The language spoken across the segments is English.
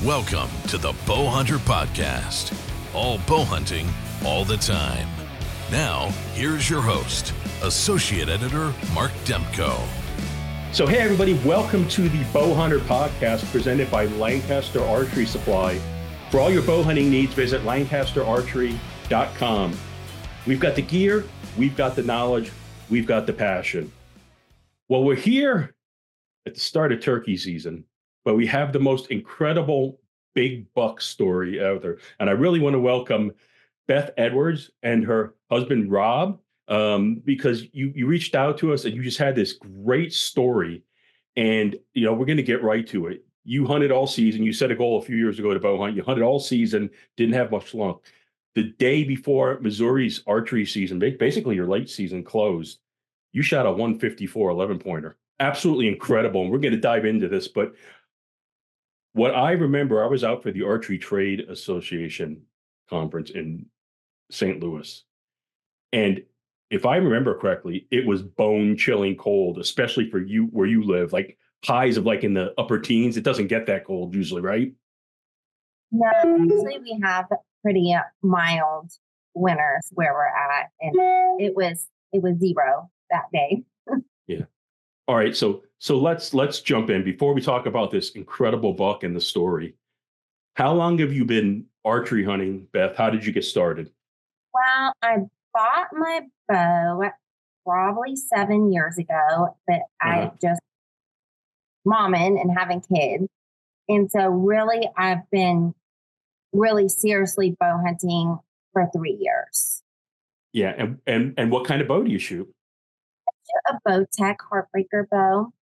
Welcome to the Bow Hunter Podcast. All bow hunting, all the time. Now, here's your host, Associate Editor Mark Demko. So, hey, everybody, welcome to the Bow Hunter Podcast presented by Lancaster Archery Supply. For all your bow hunting needs, visit lancasterarchery.com. We've got the gear, we've got the knowledge, we've got the passion. Well, we're here at the start of turkey season, but we have the most incredible big buck story out there. And I really want to welcome Beth Edwards and her husband, Rob, because you reached out to us and you just had this great story. And, you know, we're going to get right to it. You hunted all season. You set a goal a few years ago to bow hunt. You hunted all season, didn't have much luck. The day before Missouri's archery season, basically your late season closed, you shot a 154 11-pointer. Absolutely incredible. And we're going to dive into this. But what I remember, I was out for the Archery Trade Association conference in St. Louis. And if I remember correctly, it was bone-chilling cold, especially for you where you live, like highs of like in the upper teens. It doesn't get that cold usually, right? No, usually we have pretty mild winters where we're at. And it was zero that day. Yeah. All right, so let's jump in before we talk about this incredible buck and the story. How long have you been archery hunting, Beth? How did you get started? Well, I bought my bow probably 7 years ago, but I just momming and having kids. And so really, I've been really seriously bow hunting for 3 years. Yeah, and what kind of bow do you shoot? A Bowtech Heartbreaker bow.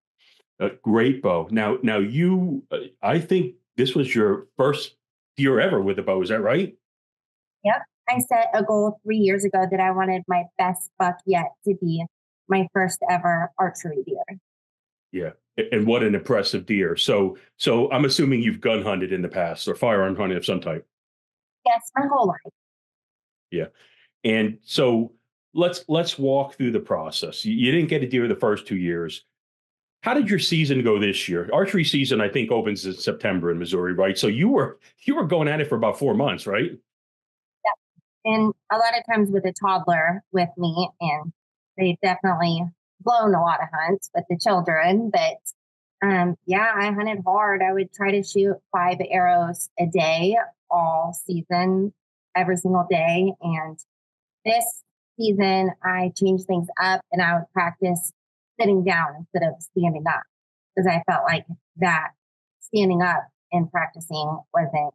A great bow. Now you, I think this was your first year ever with a bow. Is that right? Yep. I set a goal 3 years ago that I wanted my best buck yet to be my first ever archery deer. Yeah. And what an impressive deer. So I'm assuming you've gun hunted in the past or firearm hunted of some type. Yes, my whole life. Yeah. And so let's walk through the process. You didn't get a deer the first 2 years. How did your season go this year? Archery season, I think, opens in September in Missouri, right? So you were going at it for about 4 months, right? Yeah. And a lot of times with a toddler with me, and they've definitely blown a lot of hunts with the children. But yeah, I hunted hard. I would try to shoot 5 arrows a day all season, every single day. And this season, I changed things up and I would practice sitting down instead of standing up because I felt like that standing up and practicing wasn't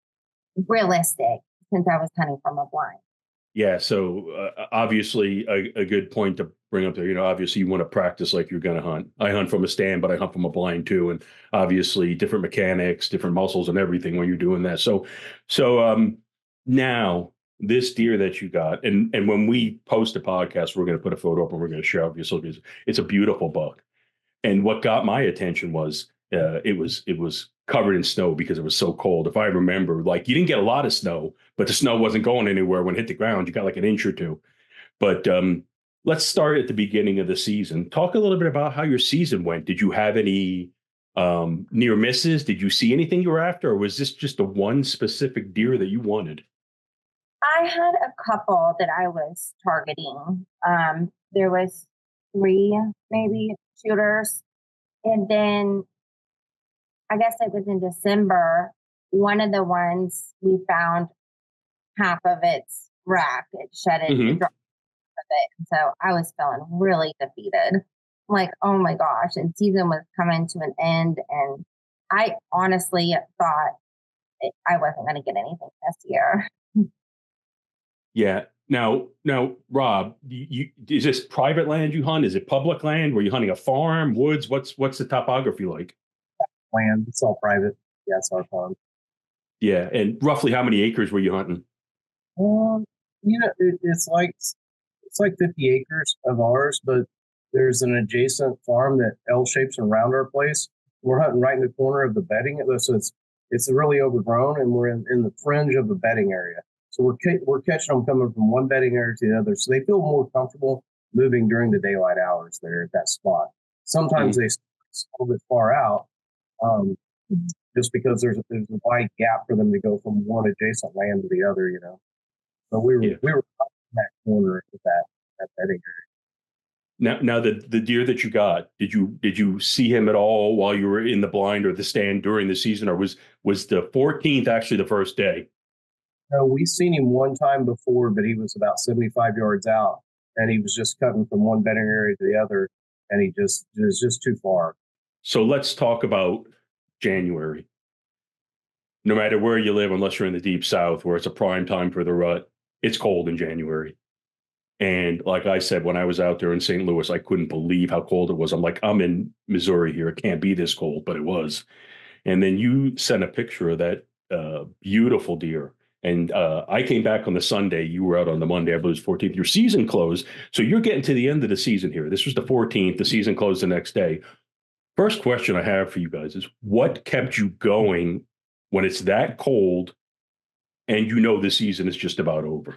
realistic since I was hunting from a blind. Yeah. So obviously a good point to bring up there. You know, obviously you want to practice like you're going to hunt. I hunt from a stand, but I hunt from a blind too. And obviously different mechanics, different muscles and everything when you're doing that. So now this deer that you got, and when we post a podcast, we're going to put a photo up and we're going to share obviously. It's a beautiful buck. And what got my attention was it was covered in snow because it was so cold. If I remember, like you didn't get a lot of snow, but the snow wasn't going anywhere when it hit the ground. You got like an inch or two. But let's start at the beginning of the season. Talk a little bit about how your season went. Did you have any near misses? Did you see anything you were after, or was this just the one specific deer that you wanted? I had a couple that I was targeting. There was 3 maybe shooters. And then I guess it was in December, one of the ones we found half of its rack. It shedded the drop of it. And so I was feeling really defeated. I'm like, oh my gosh. And season was coming to an end. And I honestly thought I wasn't going to get anything this year. Yeah. Now, Rob, is this private land you hunt? Is it public land? Were you hunting a farm, woods? What's the topography like? Land. It's all private. Yeah, it's our farm. Yeah. And roughly how many acres were you hunting? It's like 50 acres of ours, but there's an adjacent farm that L shapes around our place. We're hunting right in the corner of the bedding. So it's really overgrown, and we're in the fringe of the bedding area. So we're catching them coming from one bedding area to the other. So they feel more comfortable moving during the daylight hours there at that spot. Sometimes they stay a little bit far out. just because there's a wide gap for them to go from one adjacent land to the other, So we were in that corner of that bedding area. Now the deer that you got, did you see him at all while you were in the blind or the stand during the season, or was the 14th actually the first day? No, we seen him one time before, but he was about 75 yards out, and he was just cutting from one bedding area to the other, and it was just too far. So let's talk about January. No matter where you live, unless you're in the deep south where it's a prime time for the rut, it's cold in January. And like I said, when I was out there in St. Louis, I couldn't believe how cold it was. I'm like, I'm in Missouri here. It can't be this cold, but it was. And then you sent a picture of that beautiful deer. And I came back on the Sunday. You were out on the Monday, I believe it was 14th. Your season closed. So you're getting to the end of the season here. This was the 14th. The season closed the next day. First question I have for you guys is, what kept you going when it's that cold and you know the season is just about over?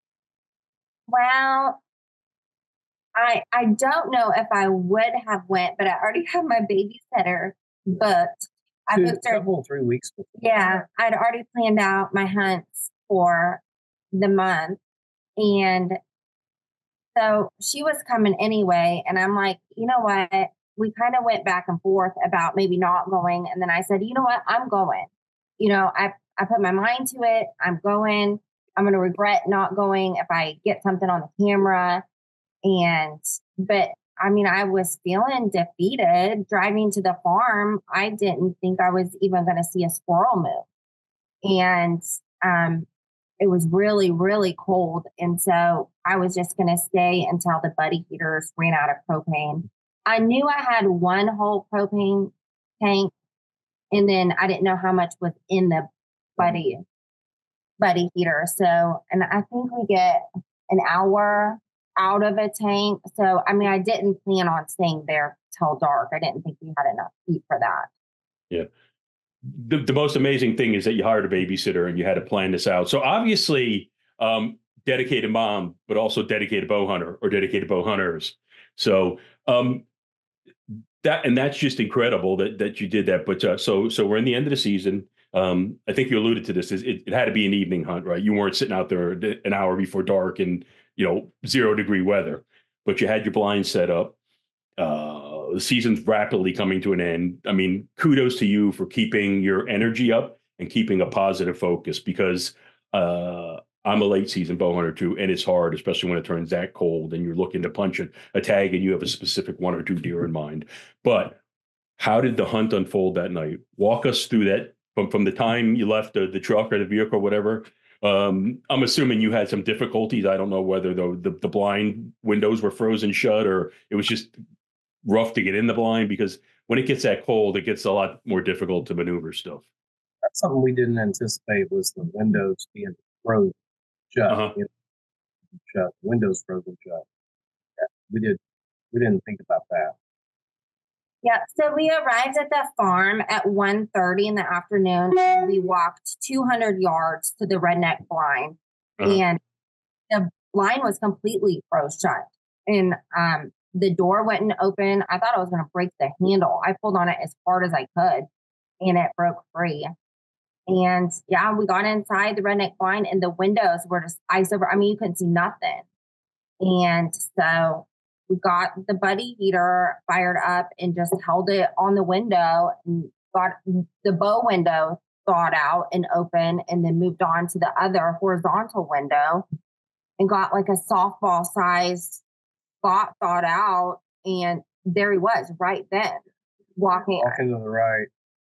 Well, I don't know if I would have went, but I already have my babysitter booked. I booked her 3 weeks before. Yeah, I'd already planned out my hunts for the month, and so she was coming anyway. And I'm like, you know what? We kind of went back and forth about maybe not going, and then I said, you know what? I'm going. I put my mind to it. I'm going. I'm going to regret not going if I get something on the camera. But I mean, I was feeling defeated driving to the farm. I didn't think I was even going to see a squirrel move. And it was really, really cold. And so I was just going to stay until the buddy heaters ran out of propane. I knew I had one whole propane tank, and then I didn't know how much was in the buddy heater. So, and I think we get an hour out of a tank. So, I mean, I didn't plan on staying there till dark. I didn't think we had enough heat for that. Yeah. The most amazing thing is that you hired a babysitter and you had to plan this out. So obviously, dedicated mom, but also dedicated bow hunter or dedicated bow hunters. So that's just incredible that you did that. But so we're in the end of the season. I think you alluded to this. It had to be an evening hunt, right? You weren't sitting out there an hour before dark and 0-degree weather, but you had your blinds set up. The season's rapidly coming to an end. I mean, kudos to you for keeping your energy up and keeping a positive focus, because I'm a late season bow hunter too, and it's hard, especially when it turns that cold and you're looking to punch a tag and you have a specific one or two deer in mind. But how did the hunt unfold that night? Walk us through that from the time you left the truck or the vehicle or whatever. I'm assuming you had some difficulties. I don't know whether the blind windows were frozen shut or it was just rough to get in the blind, because when it gets that cold, it gets a lot more difficult to maneuver stuff. That's something we didn't anticipate, was the windows being frozen shut. Uh-huh. Shut. Windows frozen shut. Yeah, we didn't think about that. Yeah, so we arrived at the farm at 1:30 in the afternoon, and we walked 200 yards to the redneck blind, and the blind was completely froze shut. And the door wouldn't open. I thought I was going to break the handle. I pulled on it as hard as I could, and it broke free. And yeah, we got inside the redneck blind, and the windows were just ice over. I mean, you couldn't see nothing. And so we got the buddy heater fired up and just held it on the window and got the bow window thawed out and open, and then moved on to the other horizontal window and got like a softball size spot thawed out. And there he was right then, walking to the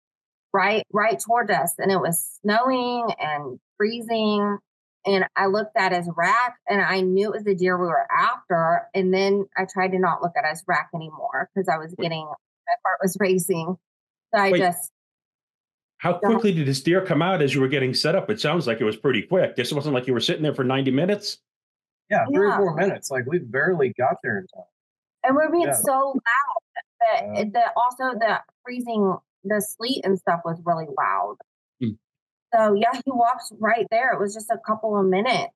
right towards us. And it was snowing and freezing. And I looked at his rack and I knew it was the deer we were after. And then I tried to not look at his rack anymore because my heart was racing. So how quickly did this deer come out as you were getting set up? It sounds like it was pretty quick. This wasn't like you were sitting there for 90 minutes. Yeah, 3 or 4 minutes. Like, we barely got there in time. And we're being so loud that also the freezing, the sleet and stuff was really loud. So yeah, he walked right there. It was just a couple of minutes.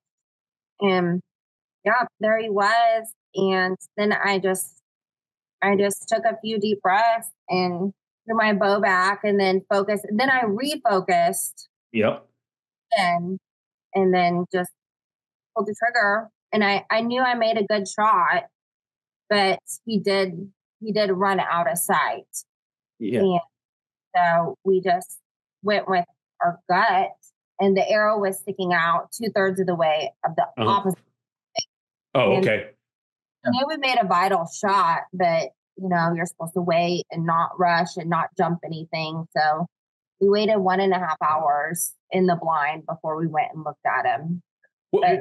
And yeah, there he was. And then I just took a few deep breaths and threw my bow back and then focused. And then I refocused Yep. and then just pulled the trigger. And I knew I made a good shot, but he did run out of sight. Yeah. And so we just went with our gut, and the arrow was sticking out 2/3 of the way of the opposite. Oh, And okay. I knew we made a vital shot, but you're supposed to wait and not rush and not jump anything. So we waited 1.5 hours in the blind before we went and looked at him. Well,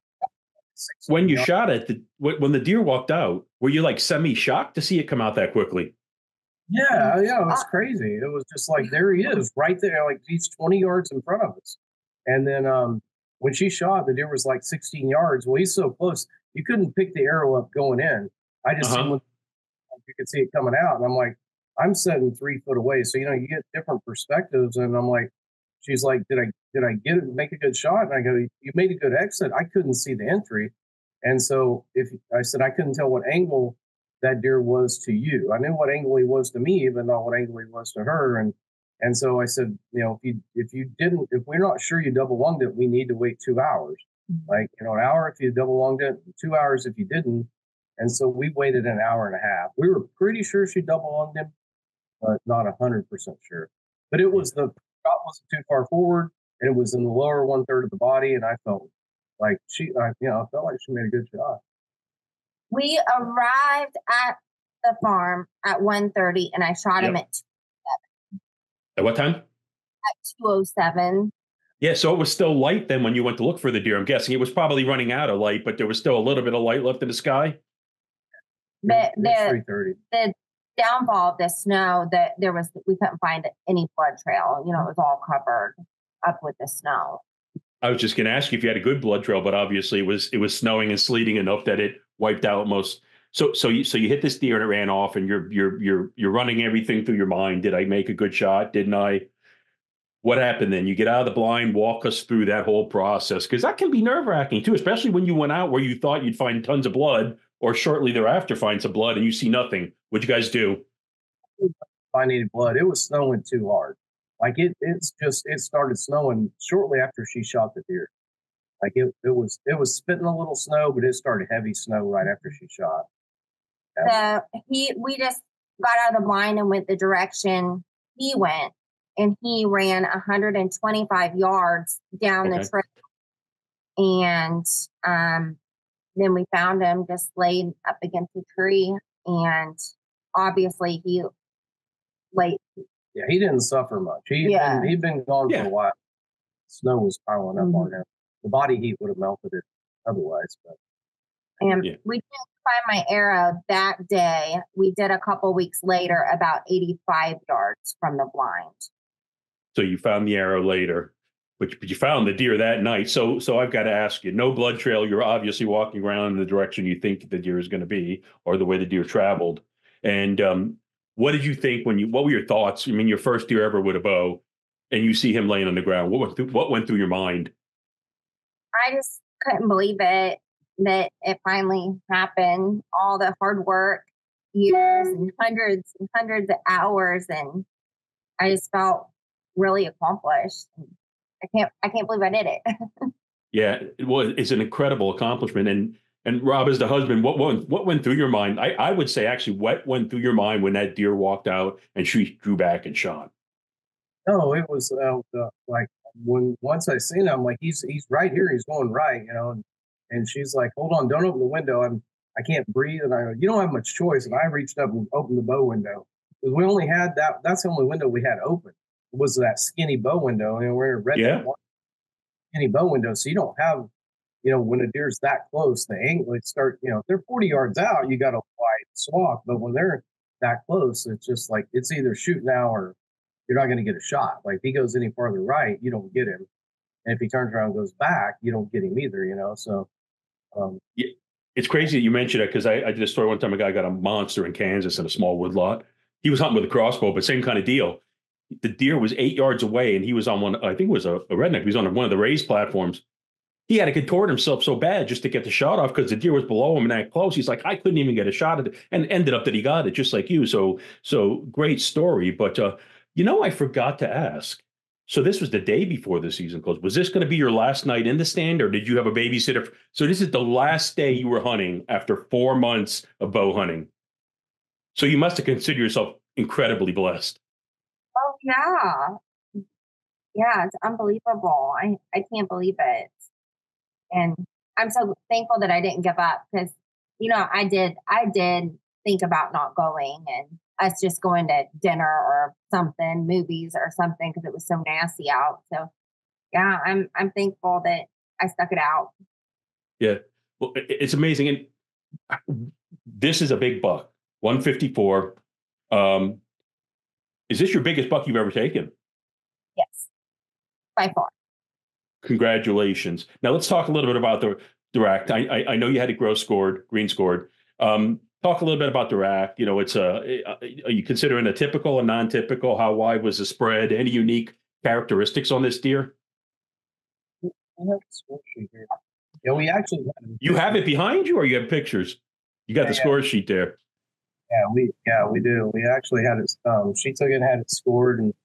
when you shot it, when the deer walked out, were you like semi-shocked to see it come out that quickly? Yeah, it was crazy. It was just like, there he is right there, like he's 20 yards in front of us. And then when she shot, the deer was like 16 yards. Well, he's so close, you couldn't pick the arrow up going in. I just you could see it coming out, and I'm like, I'm sitting 3 foot away, so you get different perspectives. And I'm like, she's like, did I get it, make a good shot? And I go, you made a good exit. I couldn't see the entry, and so I said I couldn't tell what angle that deer was to you. I knew what angle he was to me, but not what angle he was to her. And so I said, if we're not sure you double lunged it, we need to wait 2 hours. Like, an hour if you double lunged it, 2 hours if you didn't. And so we waited an hour and a half. We were pretty sure she double lunged him, but not 100% sure. But it was, the shot wasn't too far forward, and it was in the lower 1/3 of the body. And I felt like I felt like she made a good shot. We arrived at the farm at 1:30, and I shot him at 2:07. At what time? At 2:07. Yeah, so it was still light then when you went to look for the deer. I'm guessing it was probably running out of light, but there was still a little bit of light left in the sky. But the downfall of the snow, we couldn't find any blood trail. It was all covered up with the snow. I was just going to ask you if you had a good blood trail, but obviously it was snowing and sleeting enough that it wiped out most. So you hit this deer and it ran off, and you're running everything through your mind. Did I make a good shot? Didn't I? What happened then? You get out of the blind. Walk us through that whole process, because that can be nerve-wracking too, especially when you went out where you thought you'd find tons of blood, or shortly thereafter find some blood and you see nothing. What'd you guys do? I needed blood. It was snowing too hard. Like it started snowing shortly after she shot the deer. Like it was spitting a little snow, but it started heavy snow right after she shot. So we just got out of the blind and went the direction he went, and he ran 125 yards down the trail. And then we found him just laid up against a tree, and obviously he didn't suffer much. He'd been gone for a while. Snow was piling up on him. The body heat would have melted it otherwise. But we didn't find my arrow that day. We did a couple weeks later, about 85 yards from the blind. So you found the arrow later, but you found the deer that night. So I've got to ask you, no blood trail. You're obviously walking around in the direction you think the deer is going to be, or the way the deer traveled. And what did you think what were your thoughts? I mean, your first deer ever with a bow, and you see him laying on the ground. What went through your mind? I just couldn't believe it, that it finally happened. All the hard work, years and hundreds of hours, and I just felt really accomplished. I can't believe I did it. Yeah, it's an incredible accomplishment. And Rob, as the husband, what went through your mind? I would say actually, what went through your mind when that deer walked out and she drew back and shot? No, it was like once I seen him, like he's right here, he's going right, and she's like, hold on, don't open the window. I can't breathe, and I go, you don't have much choice. And I reached up and opened the bow window, because we only had that's the only window we had open, was that skinny bow window, and we're in red skinny bow window, so you don't have, when a deer's that close, the angle, it start, if they're 40 yards out, you got a wide swath, but when they're that close, it's just like, it's either shoot now or you're not going to get a shot. Like if he goes any farther right, you don't get him. And if he turns around and goes back, you don't get him either, So it's crazy that you mentioned it, because I did a story one time. A guy got a monster in Kansas in a small woodlot. He was hunting with a crossbow, but same kind of deal. The deer was 8 yards away, and he was on one, I think it was a redneck. He was on one of the raised platforms. he had to contort himself so bad just to get the shot off because the deer was below him and that close. He's like, I couldn't even get a shot at it, and ended up that he got it just like you. So great story. But I forgot to ask. So this was the day before the season closed. Was this going to be your last night in the stand, or did you have a babysitter? So this is the last day you were hunting after 4 months of bow hunting. So you must have considered yourself incredibly blessed. Oh yeah. Yeah, it's unbelievable. I can't believe it. And I'm so thankful that I didn't give up because, I did think about not going and us just going to dinner or something, movies or something, because it was so nasty out. So yeah, I'm thankful that I stuck it out. Yeah. Well, it's amazing. And this is a big buck, 154. Is this your biggest buck you've ever taken? Yes, by far. Congratulations. Now let's talk a little bit about the rack. I know you had it green scored. Talk a little bit about the rack. It's are you considering a typical and non-typical? How wide was the spread? Any unique characteristics on this deer? Yeah, we actually you have it behind you, or you have pictures? You got the score sheet there. Yeah, we do. We actually had it. She took it and had it scored, and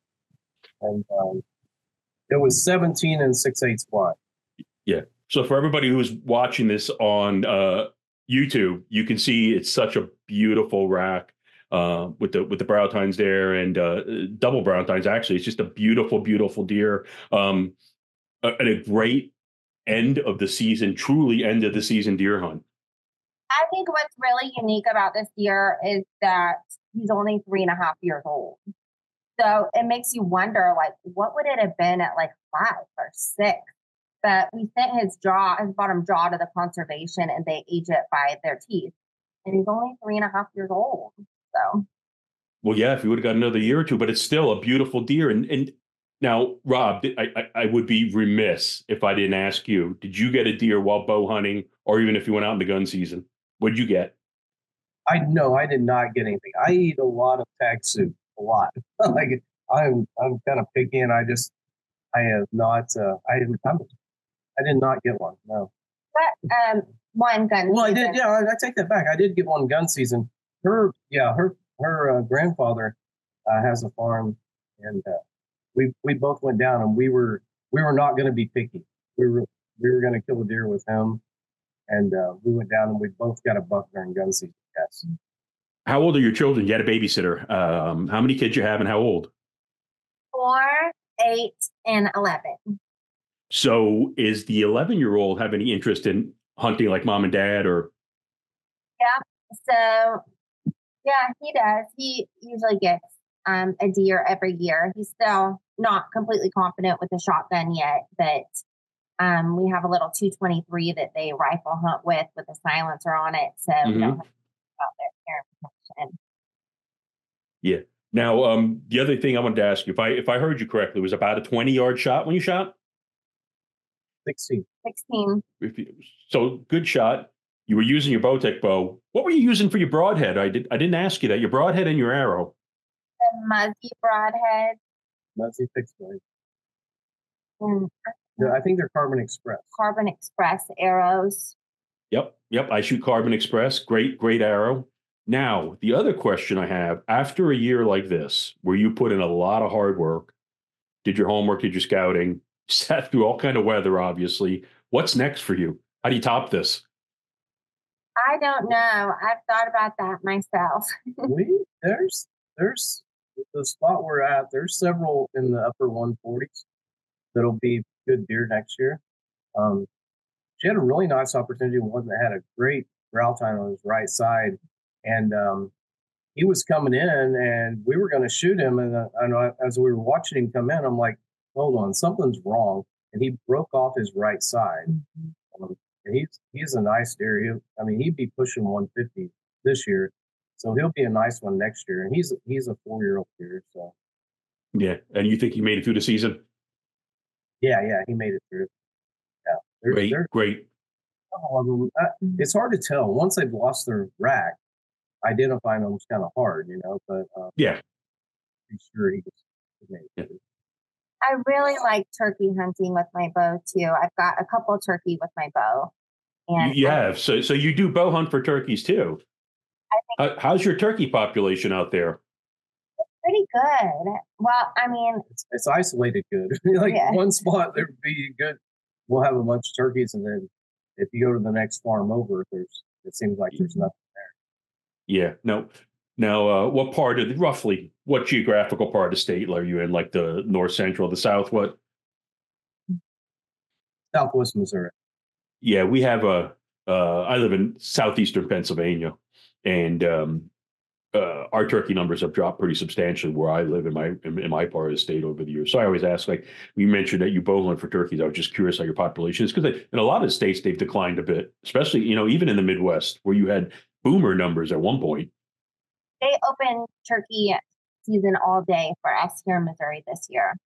it was 17 and 6/8 wide. Yeah. So for everybody who's watching this on YouTube, you can see it's such a beautiful rack with the brow tines there and double brow tines. Actually, it's just a beautiful, beautiful deer. And a great end of the season deer hunt. I think what's really unique about this deer is that he's only 3.5 years old. So it makes you wonder, like, what would it have been at like 5 or 6? But we sent his bottom jaw to the conservation and they age it by their teeth. And he's only 3.5 years old. So. Well, yeah, if you would have got another year or two, but it's still a beautiful deer. And now, Rob, I would be remiss if I didn't ask you, did you get a deer while bow hunting, or even if you went out in the gun season? What'd you get? I did not get anything. I eat a lot of tag soup, a lot. Like I'm kind of picky, and I have not. I did not get one. No. But one gun. Well, season. I did. Yeah, I take that back. I did get one gun season. Her grandfather has a farm, and we both went down, and we were not going to be picky. We were going to kill a deer with him, and we went down, and we both got a buck during gun season. Yes. How old are your children? You had a babysitter. How many kids you have, and how old? 4, 8, and 11. So is the 11-year-old have any interest in hunting like mom and dad, or? Yeah. So, yeah, he does. He usually gets a deer every year. He's still not completely confident with the shotgun yet, but we have a little 223 that they rifle hunt with a silencer on it. So we don't have to worry about their parent protection. Yeah. Now, the other thing I wanted to ask you, if I heard you correctly, was about a 20-yard shot when you shot? 16. So good shot. You were using your Bowtech bow. What were you using for your broadhead? I didn't ask you that. Your broadhead and your arrow. The Muzzy broadhead. Muzzy fixed blade. I think they're Carbon Express. Carbon Express arrows. Yep. I shoot Carbon Express. Great arrow. Now, the other question I have, after a year like this, where you put in a lot of hard work, did your homework, did your scouting, sat through all kind of weather, obviously, what's next for you? How do you top this? I don't know. I've thought about that myself. There's the spot we're at, there's several in the upper 140s that'll be good deer next year. She had a really nice opportunity, one that had a great brow tine on his right side. And he was coming in, and we were going to shoot him. And as we were watching him come in, I'm like, hold on, something's wrong. And he broke off his right side. And he's a nice deer. He'd be pushing 150 this year. So he'll be a nice one next year. And he's a 4-year-old deer. So. Yeah. And you think he made it through the season? Yeah, he made it through. Yeah. Great. It's hard to tell. Once they've lost their rack, identifying them is kind of hard, but yeah, I'm sure he made it. I really like turkey hunting with my bow too. I've got a couple turkey with my bow, and You have. So you do bow hunt for turkeys too. How's your turkey population out there? pretty good. Well, I mean, It's isolated good. Like yeah. one spot there would be good. We'll have a bunch of turkeys, and then if you go to the next farm over, it seems like there's nothing. Yeah. No. Now, what part of roughly what geographical part of the state are you in? Like the north central, the south? What? Southwest Missouri. Yeah, we have a. I live in southeastern Pennsylvania, and our turkey numbers have dropped pretty substantially where I live in my part of the state over the years. So I always ask, like you mentioned that you bow hunt for turkeys. I was just curious how your population is because in a lot of states they've declined a bit, especially even in the Midwest where you had boomer numbers at one point. They open turkey season all day for us here in Missouri this year.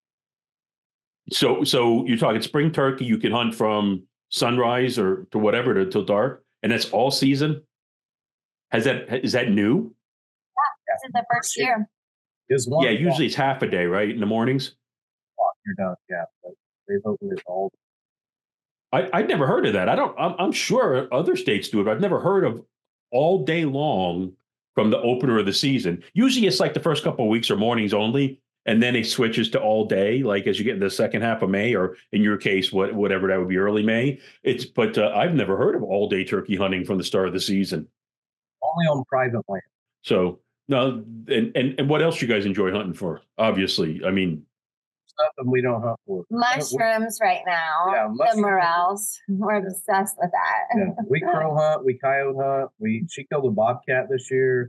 So you're talking spring turkey. You can hunt from sunrise or to whatever till dark, and that's all season. Is that new? This is the first year. Is one Yeah, usually it's half a day, right? In the mornings. you're done. Yeah, but they've opened it all. I'd never heard of that. I'm sure other states do it, but I've never heard of all day long from the opener of the season. Usually it's like the first couple of weeks or mornings only, and then it switches to all day, like as you get in the second half of May, or in your case, whatever that would be, early May. But I've never heard of all day turkey hunting from the start of the season. Only on private land. So no, and what else you guys enjoy hunting for? Obviously, I mean, Nothing we don't hunt for. Mushrooms right now. Yeah, The mushrooms. morels. We're obsessed with that. Yeah, we crow hunt, we coyote hunt. She killed a bobcat this year.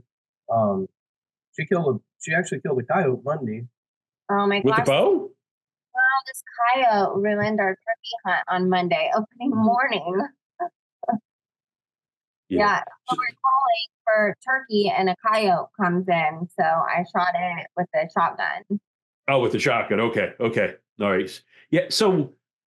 She actually killed a coyote Monday. Oh my with the gosh. bow. Wow, this coyote ruined our turkey hunt on Monday, opening morning. Yeah. So we're calling for turkey and a coyote comes in. So I shot it with a shotgun. Oh, with the shotgun. Okay. All right. Yeah. So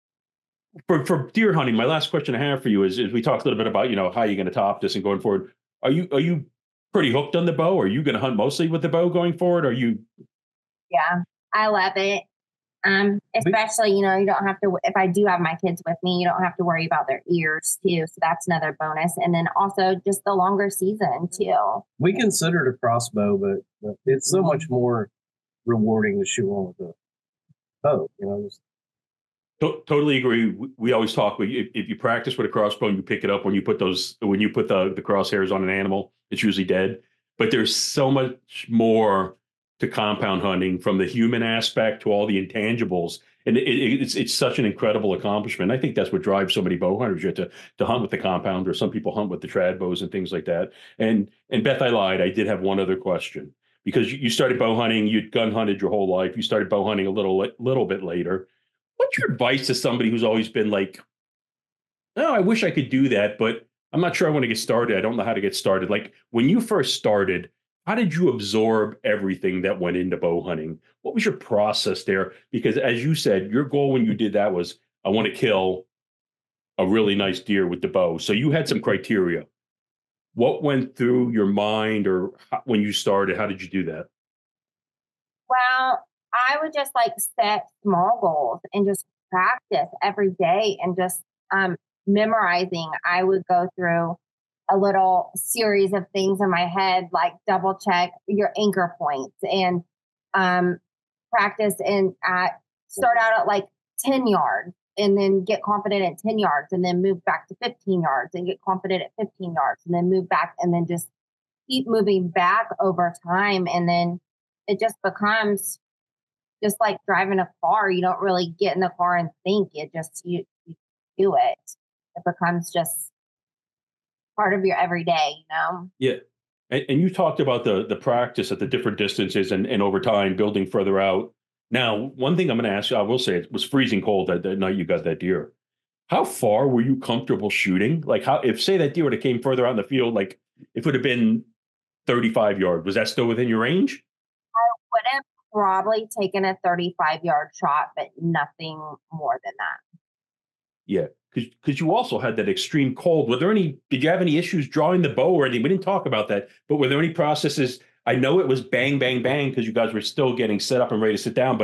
for deer hunting, my last question I have for you is we talked a little bit about, how you're going to top this and going forward. Are you pretty hooked on the bow? Are you going to hunt mostly with the bow going forward? Are you? Yeah, I love it. Especially, you don't have to, if I do have my kids with me, you don't have to worry about their ears too. So that's another bonus. And then also just the longer season too. We considered a crossbow, but it's so much more rewarding to shoot one with a bow. Totally agree. We always talk. If you practice with a crossbow and you pick it up when you put the crosshairs on an animal, it's usually dead. But there's so much more to compound hunting, from the human aspect to all the intangibles, and it's such an incredible accomplishment. I think that's what drives so many bow hunters. You have to hunt with the compound, or some people hunt with the trad bows and things like that. And Beth, I lied. I did have one other question, because you started bow hunting, you'd gun hunted your whole life. You started bow hunting a little bit later. What's your advice to somebody who's always been like, oh, I wish I could do that, but I'm not sure I want to get started. I don't know how to get started. Like when you first started, how did you absorb everything that went into bow hunting? What was your process there? Because as you said, your goal when you did that was, I want to kill a really nice deer with the bow. So you had some criteria. What went through your mind, or when you started, how did you do that? Well, I would just set small goals and just practice every day and just memorizing. I would go through a little series of things in my head, like double check your anchor points and practice and start out at 10 yards and then get confident at 10 yards and then move back to 15 yards and get confident at 15 yards and then move back and then just keep moving back over time. And then it just becomes just like driving a car. You don't really get in the car and think. It just, you do it. It becomes just part of your everyday, Yeah. And you talked about the practice at the different distances and over time building further out. Now, one thing I'm going to ask you, I will say, it was freezing cold that night you got that deer. How far were you comfortable shooting? Like if say that deer would have came further out in the field, like if it would have been 35 yards, was that still within your range? I would have probably taken a 35-yard shot, but nothing more than that. Yeah. Because you also had that extreme cold. Did you have any issues drawing the bow or anything? We didn't talk about that, but were there any processes? I know it was bang, bang, bang, because you guys were still getting set up and ready to sit down, but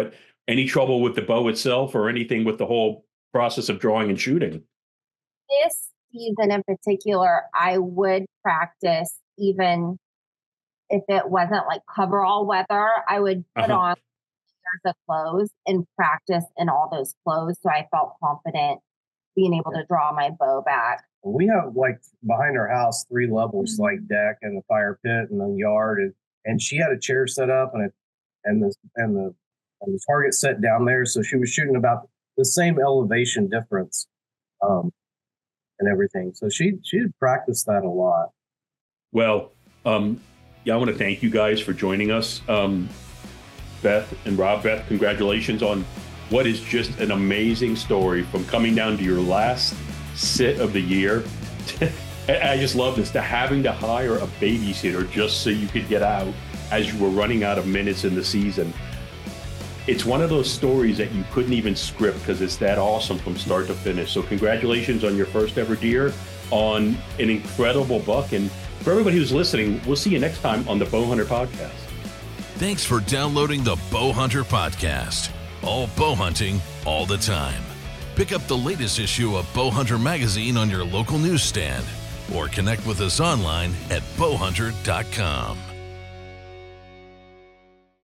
Any trouble with the bow itself or anything with the whole process of drawing and shooting? This season in particular, I would practice even if it wasn't like coverall weather. I would put on layers of clothes and practice in all those clothes, so I felt confident being able to draw my bow back. We have like behind our house 3 levels, like deck and the fire pit and the yard, and she had a chair set up and the target set down there, so she was shooting about the same elevation difference, and everything. So she practiced that a lot. Well, yeah, I want to thank you guys for joining us, Beth and Rob. Beth, congratulations on what is just an amazing story from coming down to your last sit of the year. I just love this, to having to hire a babysitter just so you could get out as you were running out of minutes in the season. It's one of those stories that you couldn't even script because it's that awesome from start to finish. So congratulations on your first ever deer, on an incredible buck. And for everybody who's listening, we'll see you next time on the Bowhunter Podcast. Thanks for downloading the Bowhunter Podcast. All bow hunting, all the time. Pick up the latest issue of Bowhunter Magazine on your local newsstand or connect with us online at bowhunter.com.